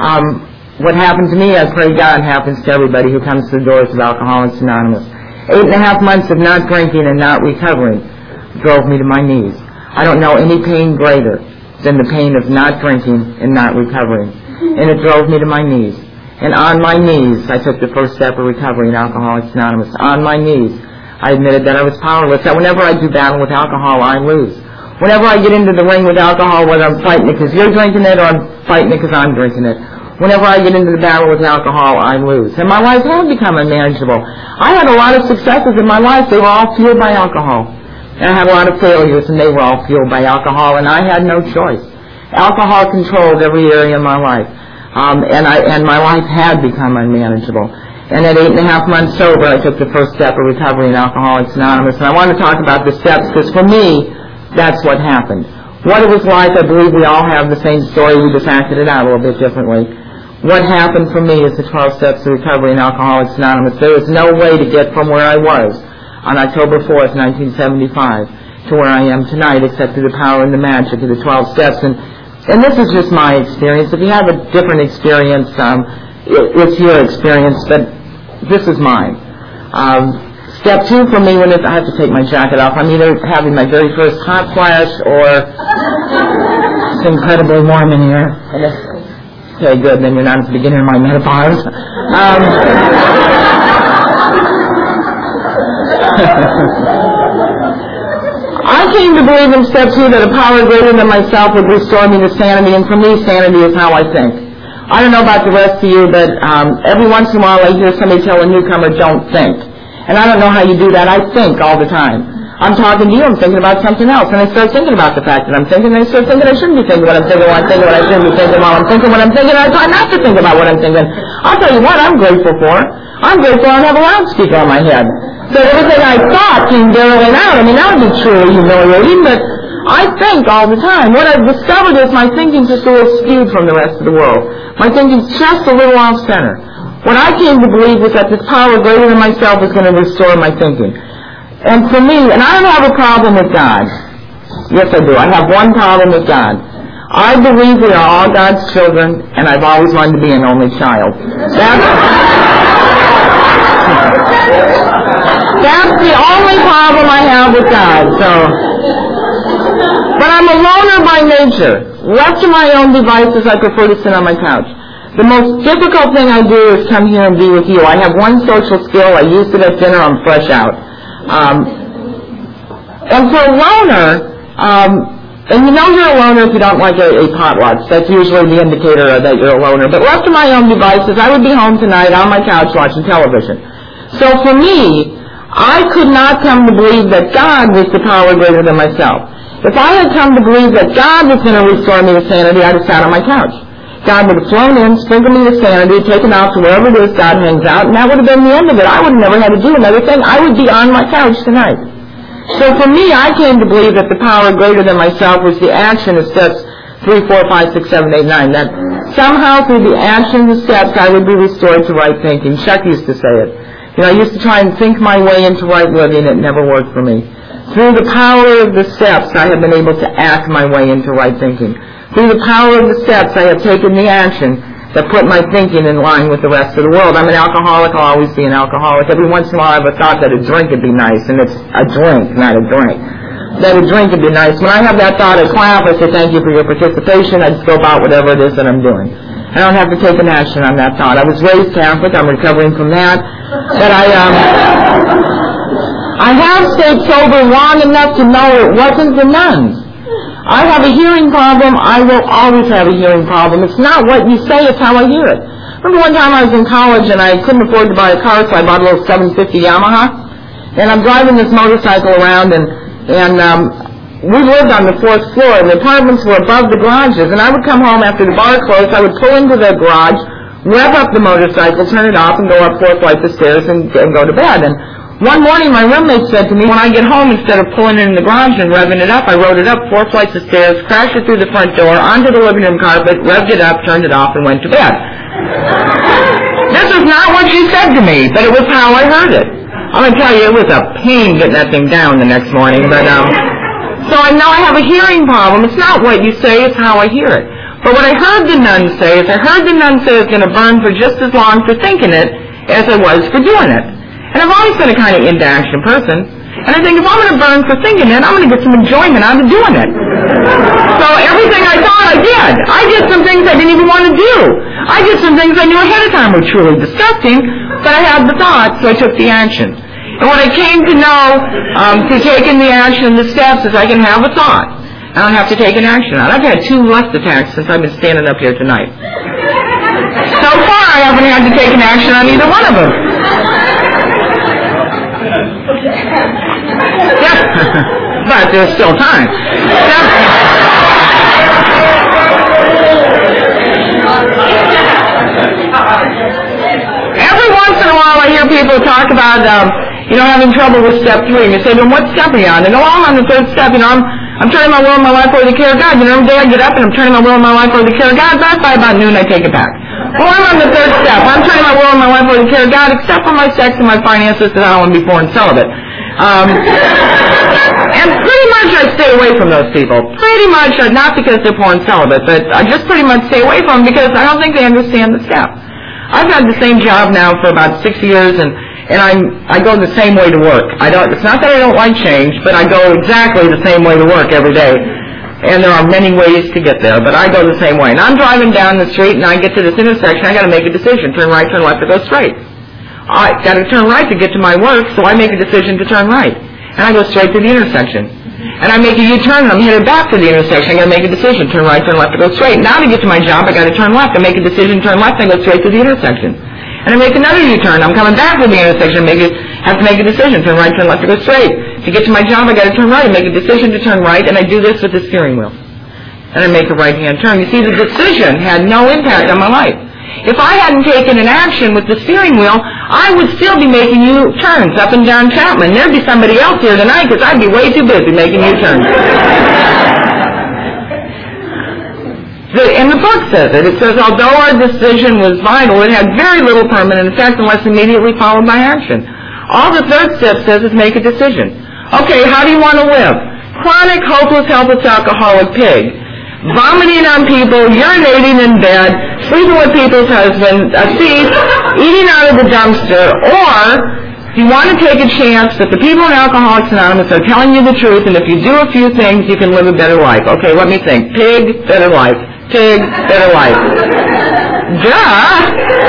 what happened to me, I pray God, happens to everybody who comes to the doors of Alcoholics Anonymous. 8.5 months of not drinking and not recovering drove me to my knees. I don't know any pain greater than the pain of not drinking and not recovering. And it drove me to my knees. And on my knees, I took the first step of recovery in Alcoholics Anonymous. On my knees, I admitted that I was powerless, that whenever I do battle with alcohol, I lose. Whenever I get into the ring with alcohol, whether I'm fighting it because you're drinking it or I'm fighting it because I'm drinking it, whenever I get into the battle with alcohol, I lose. And my life had become unmanageable. I had a lot of successes in my life. They were all fueled by alcohol. And I had a lot of failures, and they were all fueled by alcohol, and I had no choice. Alcohol controlled every area of my life. And my life had become unmanageable. And at 8.5 months sober, I took the first step of recovery in Alcoholics Anonymous. And I want to talk about the steps because for me, that's what happened. What it was like, I believe we all have the same story. We just acted it out a little bit differently. What happened for me is the 12 steps of recovery in Alcoholics Anonymous. There was no way to get from where I was on October 4th, 1975 to where I am tonight except through the power and the magic of the 12 steps. And this is just my experience. If you have a different experience, it's your experience, but this is mine. Step 2 for me, I have to take my jacket off. I'm either having my very first hot flash or it's incredibly warm in here. Okay, good, then you're not at the beginning of my menopause. I came to believe in step 2 that a power greater than myself would restore me to sanity, and for me, sanity is how I think. I don't know about the rest of you, but every once in a while I hear somebody tell a newcomer, don't think. And I don't know how you do that. I think all the time. I'm talking to you, I'm thinking about something else, and I start thinking about the fact that I'm thinking, and I start thinking I shouldn't be thinking what I'm thinking, while I'm thinking what I shouldn't be thinking while I'm thinking what I'm thinking, and I try not to think about what I'm thinking. I'll tell you what I'm grateful for. I'm grateful I have a loudspeaker on my head. So everything I thought came barreling out. I mean, that would be truly humiliating, but I think all the time. What I've discovered is my thinking's just a little skewed from the rest of the world. My thinking's just a little off-center. What I came to believe was that this power greater than myself is going to restore my thinking. And for me, and I don't have a problem with God. Yes, I do. I have one problem with God. I believe we are all God's children, and I've always wanted to be an only child. That's the only problem I have with God. So, but I'm a loner by nature. Left to my own devices, I prefer to sit on my couch. The most difficult thing I do is come here and be with you. I have one social skill. I used it at dinner. I'm fresh out. And for a loner, and you know you're a loner if you don't like a potluck. That's usually the indicator that you're a loner. But left to my own devices, I would be home tonight on my couch watching television. So for me, I could not come to believe that God was the power greater than myself. If I had come to believe that God was going to restore me to sanity, I'd have sat on my couch. God would have flown in, sprinkled me to sanity, taken out to wherever it is God hangs out, and that would have been the end of it. I would have never had to do another thing. I would be on my couch tonight. So for me, I came to believe that the power greater than myself was the action of steps 3, 4, 5, 6, 7, 8, 9. That somehow through the action of the steps, I would be restored to right thinking. Chuck used to say it. You know, I used to try and think my way into right living. It never worked for me. Through the power of the steps, I have been able to act my way into right thinking. Through the power of the steps, I have taken the action that put my thinking in line with the rest of the world. I'm an alcoholic. I'll always be an alcoholic. Every once in a while, I have a thought that a drink would be nice, and it's a drink, not a drink. That a drink would be nice. When I have that thought, I clap. I say, thank you for your participation. I just go about whatever it is that I'm doing. I don't have to take an action on that thought. I was raised Catholic. I'm recovering from that. But I have stayed sober long enough to know it wasn't the nuns. I have a hearing problem. I will always have a hearing problem. It's not what you say, it's how I hear it. Remember one time I was in college and I couldn't afford to buy a car, so I bought a little 750 Yamaha. And I'm driving this motorcycle around, and we lived on the 4th floor, and the apartments were above the garages. And I would come home after the bar closed. I would pull into the garage, rev up the motorcycle, turn it off, and go up 4 flights of stairs and go to bed. And one morning, my roommate said to me, when I get home, instead of pulling it in the garage and revving it up, I rode it up 4 flights of stairs, crashed it through the front door, onto the living room carpet, revved it up, turned it off, and went to bed. This is not what she said to me, but it was how I heard it. I'm going to tell you, it was a pain getting that thing down the next morning. But so I know I have a hearing problem. It's not what you say, it's how I hear it. But what I heard the nun say is, I heard the nun say I was going to burn for just as long for thinking it as I was for doing it. And I've always been a kind of into-action person. And I think if I'm going to burn for thinking it, I'm going to get some enjoyment out of doing it. So everything I thought I did. I did some things I didn't even want to do. I did some things I knew ahead of time were truly disgusting, but I had the thought, so I took the action. And what I came to know through taking the action, the steps, is I can have a thought. I don't have to take an action on it. I've had 2 lust attacks since I've been standing up here tonight. So far, I haven't had to take an action on either one of them. Yeah, but there's still time. Every once in a while, I hear people talk about, having trouble with step 3. And you say, then what step are you on? They go, I'm on the 3rd step. I'm turning my will and my life over to the care of God. Every day I get up and I'm turning my will and my life over to the care of God. By about noon, I take it back. Well, I'm on the 3rd step. I'm turning my will and my life over to the care of God, except for my sex and my finances, because I don't want to be poor and celibate. And pretty much I stay away from those people. Pretty much, not because they're poor and celibate, but I just pretty much stay away from them because I don't think they understand the step. I've had the same job now for about 6 years, and I go the same way to work. It's not that I don't like change, but I go exactly the same way to work every day. And there are many ways to get there, but I go the same way. And I'm driving down the street, and I get to this intersection. I got to make a decision: turn right, turn left, or go straight. I got to turn right to get to my work, so I make a decision to turn right, and I go straight to the intersection. And I make a U-turn, and I'm headed back to the intersection. I got to make a decision: turn right, turn left, or go straight. Now to get to my job, I got to turn left. I make a decision: turn left, and I go straight to the intersection. And I make another U-turn. I'm coming back to the intersection. Have to make a decision: turn right, turn left, or go straight. to get to my job, I got to turn right. I make a decision to turn right, and I do this with the steering wheel. And I make a right-hand turn. You see, the decision had no impact on my life. If I hadn't taken an action with the steering wheel, I would still be making U-turns up and down Chapman. There'd be somebody else here tonight because I'd be way too busy making U-turns. And the book says it. It says, although our decision was vital, it had very little permanent effect unless immediately followed by action. All the third step says is make a decision. Okay, how do you want to live? Chronic, hopeless, helpless, alcoholic pig. Vomiting on people, urinating in bed, sleeping with people's husbands, a thief, eating out of the dumpster, or you want to take a chance that the people in Alcoholics Anonymous are telling you the truth, and if you do a few things, you can live a better life. Okay, let me think. Pig, better life. Pig, better life. Duh!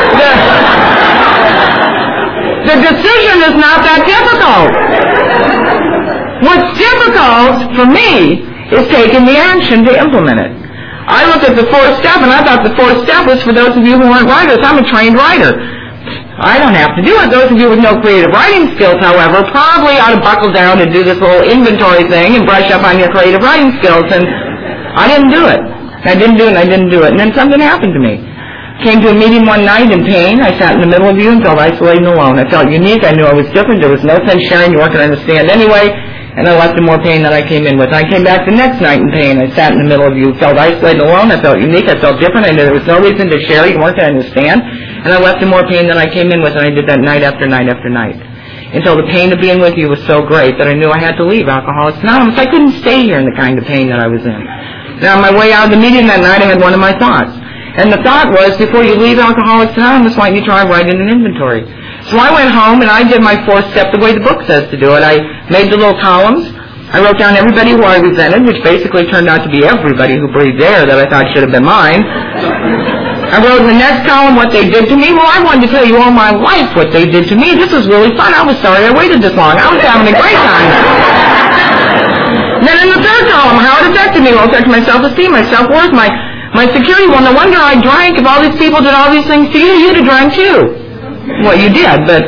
The decision is not that difficult. What's difficult for me is taking the action to implement it. I looked at the fourth step, and I thought the fourth step was for those of you who aren't writers. I'm a trained writer. I don't have to do it. Those of you with no creative writing skills, however, probably ought to buckle down and do this little inventory thing and brush up on your creative writing skills. And I didn't do it. I didn't do it, and I didn't do it. And then something happened to me. Came to a meeting one night in pain. I sat in the middle of you and felt isolated and alone. I felt unique. I knew I was different. There was no sense sharing. You weren't going to understand anyway. And I left in more pain than I came in with. I came back the next night in pain. I sat in the middle of you, felt isolated and alone. I felt unique. I felt different. I knew there was no reason to share. You weren't going to understand. And I left in more pain than I came in with. And I did that night after night after night. Until the pain of being with you was so great that I knew I had to leave Alcoholics Anonymous. I couldn't stay here in the kind of pain that I was in. Now, on my way out of the meeting that night, I had one of my thoughts. And the thought was, before you leave Alcoholics Anonymous, why don't you try writing an inventory? So I went home and I did my fourth step the way the book says to do it. I made the little columns. I wrote down everybody who I resented, which basically turned out to be everybody who breathed air that I thought should have been mine. I wrote in the next column what they did to me. Well, I wanted to tell you all my life what they did to me. This was really fun. I was sorry I waited this long. I was having a great time. Then in the third column, how it affected me. Well, it affected my self-esteem, my self-worth, my security. Well, no wonder I drank. If all these people did all these things to you, you'd have drank too. Well, you did, but...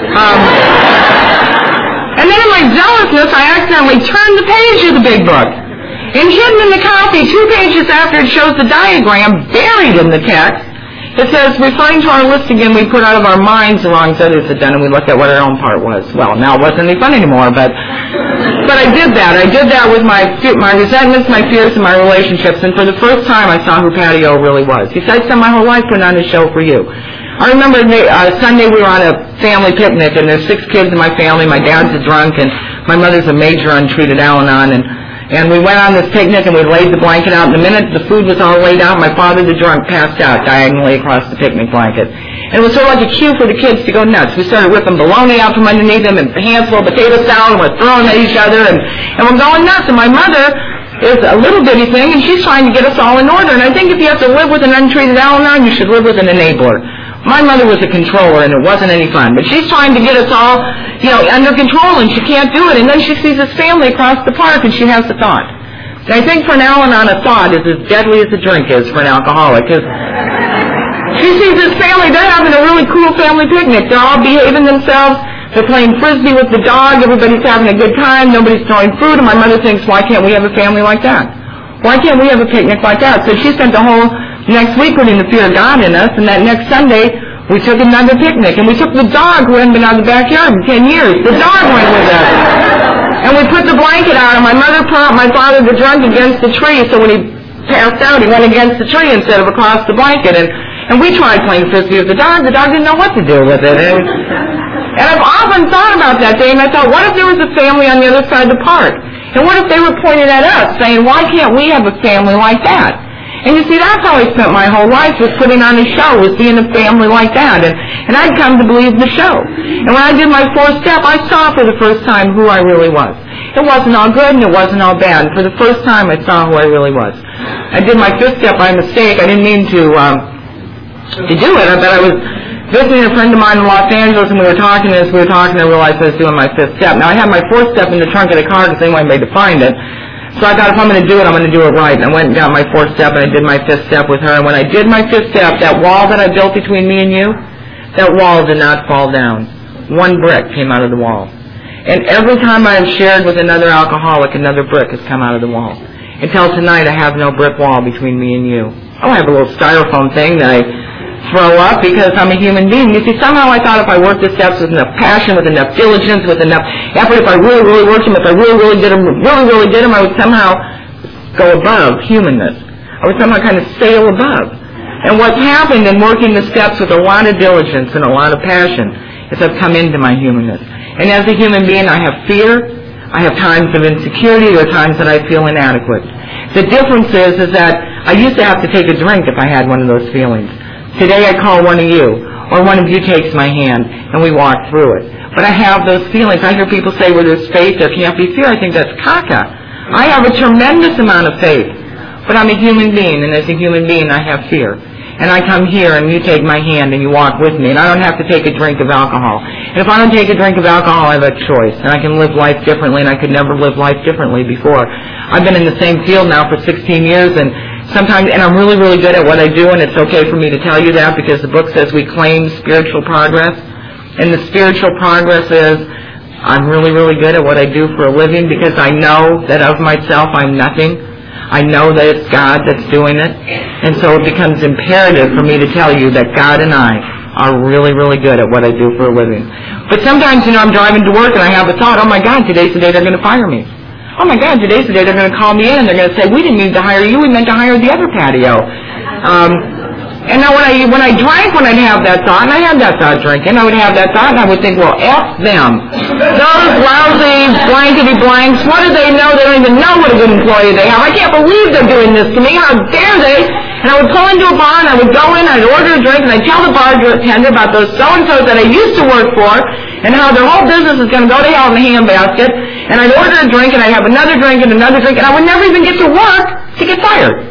And then in my zealousness, I accidentally turned the page of the big book. And hidden in the copy, 2 pages after it shows the diagram, buried in the text, it says, referring to our list again, we put out of our minds the wrongs others had done, and we looked at what our own part was. Well, now it wasn't any fun anymore, but I did that. I did that with my resentments, my fears, and my relationships, and for the first time I saw who Patty O really was. He said, I spent my whole life putting on a show for you. I remember Sunday we were on a family picnic, and there's 6 kids in my family. My dad's a drunk, and my mother's a major untreated Al-Anon, and we went on this picnic, and we laid the blanket out. And the minute the food was all laid out, my father, the drunk, passed out diagonally across the picnic blanket. And it was sort of like a cue for the kids to go nuts. We started ripping bologna out from underneath them, and hands full of potato salad, and we're throwing at each other, and we're going nuts. And my mother is a little bitty thing, and she's trying to get us all in order. And I think if you have to live with an untreated Al-Anon, you should live with an enabler. My mother was a controller, and it wasn't any fun. But she's trying to get us all, under control, and she can't do it. And then she sees this family across the park, and she has the thought. And I think for an Al-Anon, a thought is as deadly as a drink is for an alcoholic. Because she sees this family, they're having a really cool family picnic. They're all behaving themselves. They're playing Frisbee with the dog. Everybody's having a good time. Nobody's throwing food. And my mother thinks, why can't we have a family like that? Why can't we have a picnic like that? So she spent the whole next week putting the fear of God in us, and that next Sunday, we took another picnic, and we took the dog who hadn't been out of the backyard in 10 years. The dog went with us. And we put the blanket out, and my mother propped my father, the drunk, against the tree, so when he passed out, he went against the tree instead of across the blanket. And we tried playing Frisbee with the dog. The dog didn't know what to do with it. And I've often thought about that day, and I thought, what if there was a family on the other side of the park? And what if they were pointing at us, saying, why can't we have a family like that? And you see, that's how I spent my whole life, was putting on a show, was being a family like that. And I'd come to believe the show. And when I did my fourth step, I saw for the first time who I really was. It wasn't all good and it wasn't all bad. And for the first time, I saw who I really was. I did my fifth step by mistake. I didn't mean to do it. But I was visiting a friend of mine in Los Angeles, and we were talking, and as we were talking, I realized I was doing my fifth step. Now, I had my fourth step in the trunk of the car because they wanted me to find it. So I thought, if I'm going to do it, I'm going to do it right. And I went and got my fourth step, and I did my fifth step with her. And when I did my fifth step, that wall that I built between me and you, that wall did not fall down. 1 brick came out of the wall. And every time I have shared with another alcoholic, another brick has come out of the wall. Until tonight, I have no brick wall between me and you. Oh, I have a little styrofoam thing that I throw up because I'm a human being. You see, somehow I thought if I worked the steps with enough passion, with enough diligence, with enough effort, if I really, really worked them, if I really, really did them, I would somehow go above humanness. I would somehow kind of sail above. And what's happened in working the steps with a lot of diligence and a lot of passion is I've come into my humanness. And as a human being, I have fear. I have times of insecurity. There are times that I feel inadequate. The difference is that I used to have to take a drink if I had one of those feelings. Today I call one of you, or one of you takes my hand, and we walk through it. But I have those feelings. I hear people say, where there's faith, there can't be fear. I think that's caca. I have a tremendous amount of faith. But I'm a human being, and as a human being, I have fear. And I come here, and you take my hand, and you walk with me, and I don't have to take a drink of alcohol. And if I don't take a drink of alcohol, I have a choice, and I can live life differently, and I could never live life differently before. I've been in the same field now for 16 years, and sometimes, and I'm really, really good at what I do, and it's okay for me to tell you that, because the book says we claim spiritual progress. And the spiritual progress is, I'm really, really good at what I do for a living, because I know that of myself I'm nothing. I know that it's God that's doing it. And so it becomes imperative for me to tell you that God and I are really, really good at what I do for a living. But sometimes, I'm driving to work and I have a thought, oh my God, today's the day they're going to fire me. Oh my God, today's the day they're going to call me in and they're going to say, we didn't mean to hire you, we meant to hire the other patio. And now when I drank, when I'd have that thought, and I had that thought drinking, I would have that thought and I would think, well, F them. Those lousy blankety blanks, what do they know? They don't even know what a good employee they have. I can't believe they're doing this to me. How dare they? And I would pull into a bar and I would go in, I'd order a drink, and I'd tell the bartender about those so-and-sos that I used to work for and how their whole business is going to go to hell in the handbasket. And I'd order a drink and I'd have another drink and another drink, and I would never even get to work to get fired.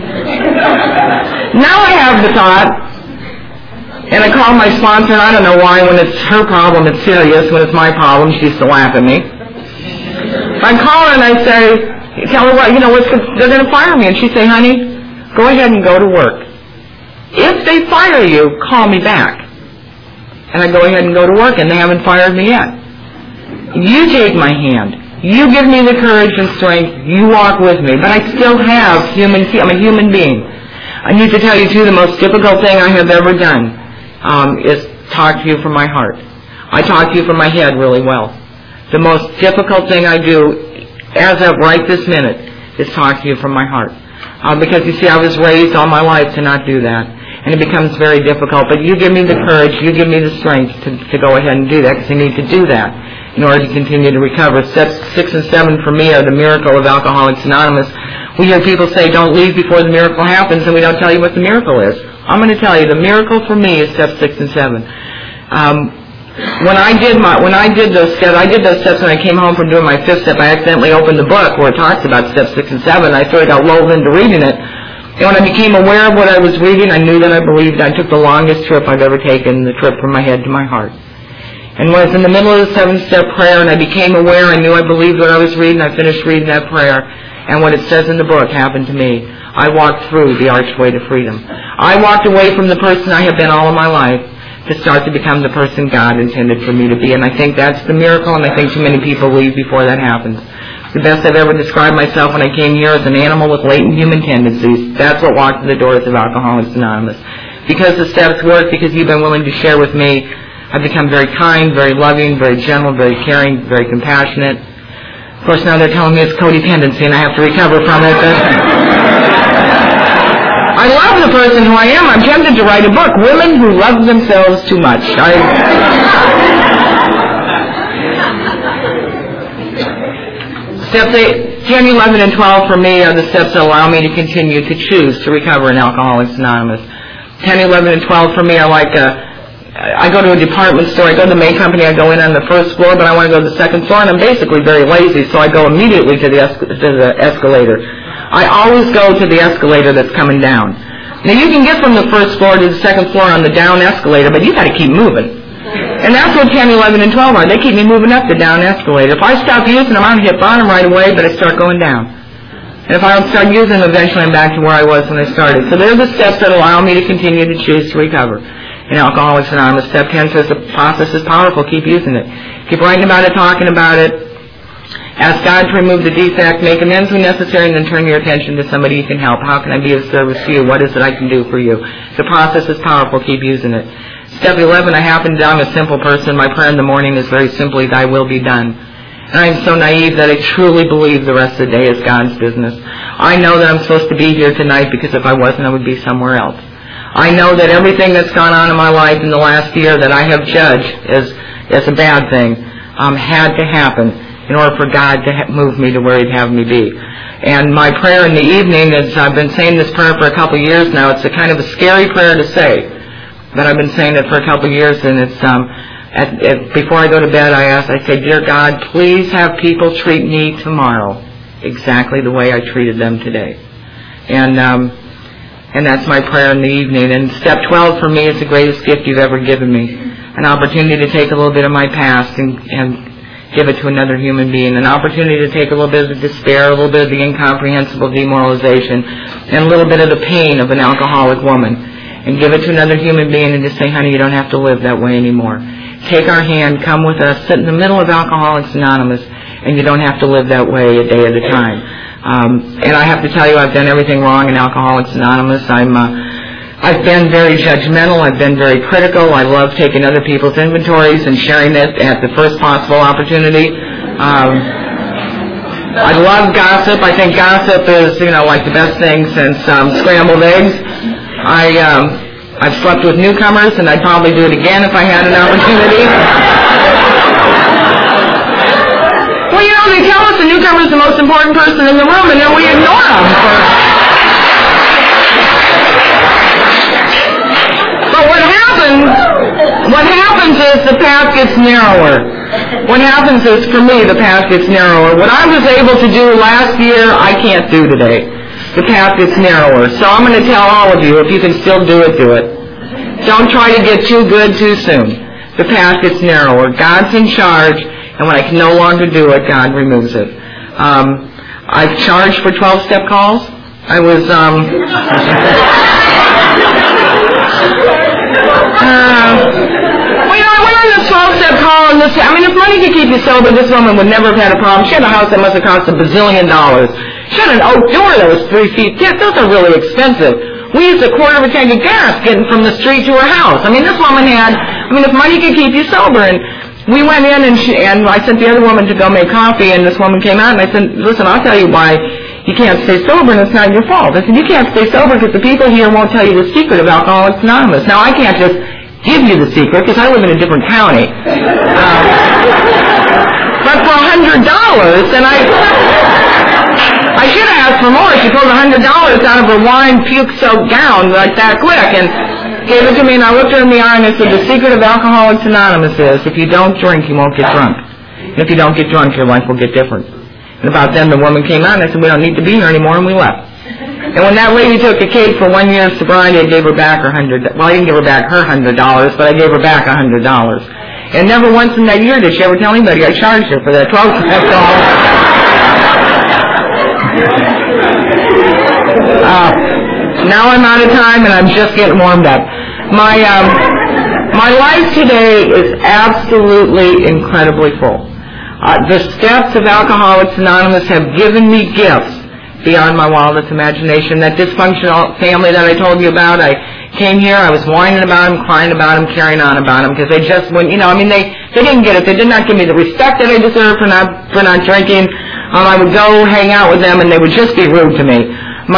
Now I have the thought, and I call my sponsor, and I don't know why, when it's her problem, it's serious. When it's my problem, she used to laugh at me. I call her and I say, tell her what, they're going to fire me. And she'd say, honey, go ahead and go to work. If they fire you, call me back. And I go ahead and go to work, and they haven't fired me yet. You take my hand. You give me the courage and strength. You walk with me. But I still have I'm a human being. I need to tell you, too, the most difficult thing I have ever done is talk to you from my heart. I talk to you from my head really well. The most difficult thing I do, as of right this minute, is talk to you from my heart. Because, you see, I was raised all my life to not do that. And it becomes very difficult. But you give me the courage, you give me the strength to go ahead and do that, because I need to do that in order to continue to recover. Steps 6 and 7 for me are the miracle of Alcoholics Anonymous. We hear people say, don't leave before the miracle happens, and we don't tell you what the miracle is. I'm going to tell you, the miracle for me is steps 6 and 7. When I did those steps when I came home from doing my 5th step, I accidentally opened the book where it talks about steps 6 and 7. I sort of got lulled into reading it. And when I became aware of what I was reading, I knew that I believed. I took the longest trip I've ever taken, the trip from my head to my heart. And when I was in the middle of the 7-step prayer and I became aware, I knew I believed what I was reading. I finished reading that prayer, and what it says in the book happened to me. I walked through the archway to freedom. I walked away from the person I have been all of my life to start to become the person God intended for me to be. And I think that's the miracle, and I think too many people leave before that happens. The best I've ever described myself when I came here as an animal with latent human tendencies. That's what walked through the doors of Alcoholics Anonymous. Because the steps work, because you've been willing to share with me, I've become very kind, very loving, very gentle, very caring, very compassionate. Of course, now they're telling me it's codependency and I have to recover from it. I love the person who I am. I'm tempted to write a book, Women Who Love Themselves Too Much. Steps 10, 11, and 12 for me are the steps that allow me to continue to choose to recover in Alcoholics Anonymous. 10, 11, and 12 for me are like I go to a department store, I go to the main company, I go in on the first floor, but I want to go to the second floor, and I'm basically very lazy, so I go immediately to the escalator. I always go to the escalator that's coming down. Now, you can get from the first floor to the second floor on the down escalator, but you got to keep moving. And that's what 10, 11, and 12 are. They keep me moving up the down escalator. If I stop using them, I don't hit bottom right away, but I start going down. And if I don't start using them, eventually I'm back to where I was when I started. So they're the steps that allow me to continue to choose to recover. in Alcoholics Anonymous. Step 10 says the process is powerful. Keep using it. Keep writing about it, talking about it. Ask God to remove the defect. Make amends when necessary, and then turn your attention to somebody you can help. How can I be of service to you? What is it I can do for you? The process is powerful. Keep using it. Step 11, I'm a simple person. My prayer in the morning is very simply, Thy will be done. And I'm so naive that I truly believe the rest of the day is God's business. I know that I'm supposed to be here tonight because if I wasn't, I would be somewhere else. I know that everything that's gone on in my life in the last year that I have judged as a bad thing had to happen in order for God to move me to where He'd have me be. And my prayer in the evening is, I've been saying this prayer for a couple of years now. It's a kind of a scary prayer to say, but I've been saying it for a couple of years, and it's before I go to bed, I say, Dear God, please have people treat me tomorrow exactly the way I treated them today. And that's my prayer in the evening. And step 12 for me is the greatest gift you've ever given me. An opportunity to take a little bit of my past and give it to another human being. An opportunity to take a little bit of the despair, a little bit of the incomprehensible demoralization, and a little bit of the pain of an alcoholic woman, and give it to another human being and just say, honey, you don't have to live that way anymore. Take our hand, come with us, sit in the middle of Alcoholics Anonymous, and you don't have to live that way a day at a time. And I have to tell you, I've done everything wrong in Alcoholics Anonymous. I've been very judgmental. I've been very critical. I love taking other people's inventories and sharing it at the first possible opportunity. I love gossip. I think gossip is, like the best thing since scrambled eggs. I've slept with newcomers, and I'd probably do it again if I had an opportunity. Well, they tell us the newcomer is the most important person in the room, and then we ignore them. But what happens is the path gets narrower. What happens is, for me, the path gets narrower. What I was able to do last year, I can't do today. The path gets narrower. So I'm going to tell all of you, if you can still do it, do it. Don't try to get too good too soon. The path gets narrower. God's in charge, and when I can no longer do it, God removes it. I've charged for 12-step calls. I was... I went on this 12-step call, and if money could keep you sober, this woman would never have had a problem. She had a house that must have cost $1 bazillion. She had an oak door that was 3 feet thick. Those are really expensive. We used a quarter of a tank of gas getting from the street to her house. This woman had, if money could keep you sober. And we went in, and I sent the other woman to go make coffee, and this woman came out, and I said, listen, I'll tell you why you can't stay sober, and it's not your fault. I said, you can't stay sober because the people here won't tell you the secret of Alcoholics Anonymous. Now, I can't just give you the secret because I live in a different county. But for $100, and I should have asked for more. She pulled $100 out of her wine puke-soaked gown like that quick and gave it to me, and I looked her in the eye and I said, the secret of Alcoholics Anonymous is if you don't drink, you won't get drunk. And if you don't get drunk, your life will get different. And about then, the woman came out, and I said, we don't need to be here anymore, and we left. And when that lady took a cake for 1 year's sobriety, I gave her back her $100. Well, I didn't give her back her $100, but I gave her back $100. And never once in that year did she ever tell anybody I charged her for that 12-step call. Now I'm out of time, and I'm just getting warmed up. My life today is absolutely incredibly full. The steps of Alcoholics Anonymous have given me gifts beyond my wildest imagination. That dysfunctional family that I told you about, I came here, I was whining about them, crying about them, carrying on about them, because they just went, they didn't get it. They did not give me the respect that I deserved for not drinking. I would go hang out with them, and they would just be rude to me.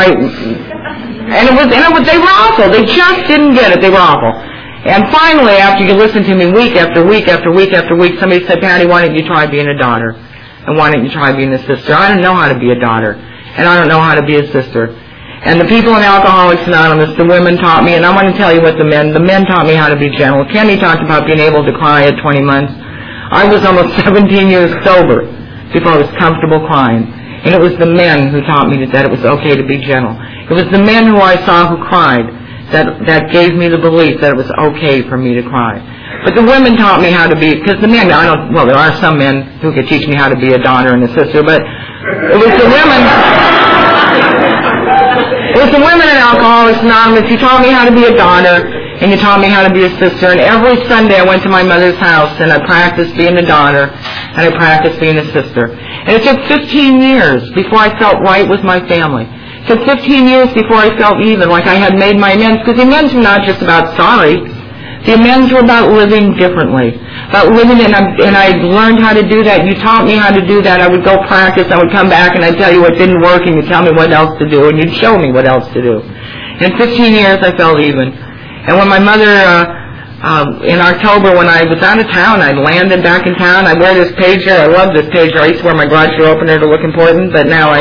They were awful. They just didn't get it. They were awful. And finally, after you listen to me week after week after week after week, somebody said, Patty, why don't you try being a daughter? And why don't you try being a sister? I don't know how to be a daughter, and I don't know how to be a sister. And the people in Alcoholics Anonymous, the women taught me, and I want to tell you what the men taught me how to be gentle. Kenny talked about being able to cry at 20 months. I was almost 17 years sober before I was comfortable crying. And it was the men who taught me that it was okay to be gentle. It was the men who I saw who cried that gave me the belief that it was okay for me to cry. But the women taught me how to be, because the men, there are some men who could teach me how to be a daughter and a sister, but it was the women. It was the women in Alcoholics Anonymous who taught me how to be a daughter, And you taught me how to be a sister. And every Sunday I went to my mother's house and I practiced being a daughter and I practiced being a sister. And it took 15 years before I felt right with my family. It took 15 years before I felt even, like I had made my amends. Because the amends were not just about sorry. The amends were about living differently. About living, and I learned how to do that. You taught me how to do that. I would go practice. I would come back and I'd tell you what didn't work and you'd tell me what else to do and you'd show me what else to do. In 15 years I felt even. And when my mother, in October when I was out of town, I landed back in town. I wear this pager. I love this pager. I used to wear my garage door opener to look important, but now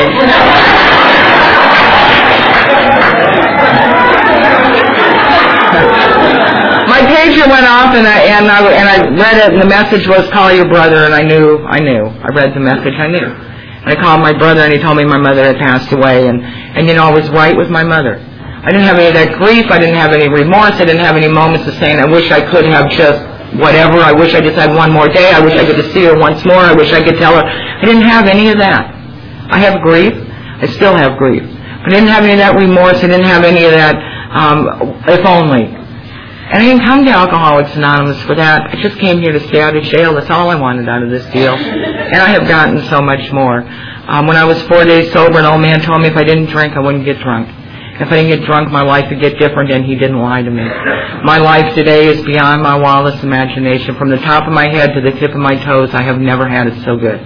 my pager went off and I read it, and the message was, call your brother, and I knew. I read the message, I knew. And I called my brother, and he told me my mother had passed away, and I was right with my mother. I didn't have any of that grief, I didn't have any remorse, I didn't have any moments of saying, I wish I could have just whatever, I wish I just had one more day, I wish I could see her once more, I wish I could tell her. I didn't have any of that. I have grief, I still have grief. I didn't have any of that remorse, I didn't have any of that, if only. And I didn't come to Alcoholics Anonymous for that. I just came here to stay out of jail. That's all I wanted out of this deal. And I have gotten so much more. When I was 4 days sober, an old man told me if I didn't drink, I wouldn't get drunk. If I didn't get drunk, my life would get different, and he didn't lie to me. My life today is beyond my wildest imagination. From the top of my head to the tip of my toes, I have never had it so good.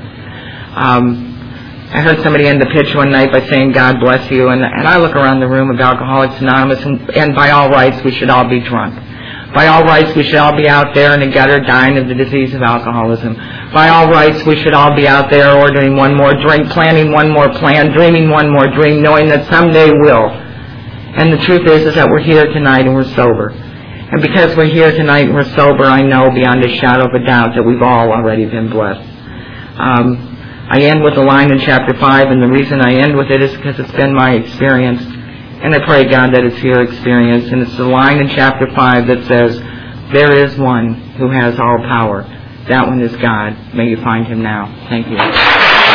I heard somebody end the pitch one night by saying, God bless you, and I look around the room of Alcoholics Anonymous, and by all rights, we should all be drunk. By all rights, we should all be out there in the gutter dying of the disease of alcoholism. By all rights, we should all be out there ordering one more drink, planning one more plan, dreaming one more dream, knowing that someday we'll. And the truth is that we're here tonight and we're sober. And because we're here tonight and we're sober, I know beyond a shadow of a doubt that we've all already been blessed. I end with a line in chapter 5, and the reason I end with it is because it's been my experience. And I pray, God, that it's your experience. And it's the line in chapter 5 that says, there is one who has all power. That one is God. May you find him now. Thank you.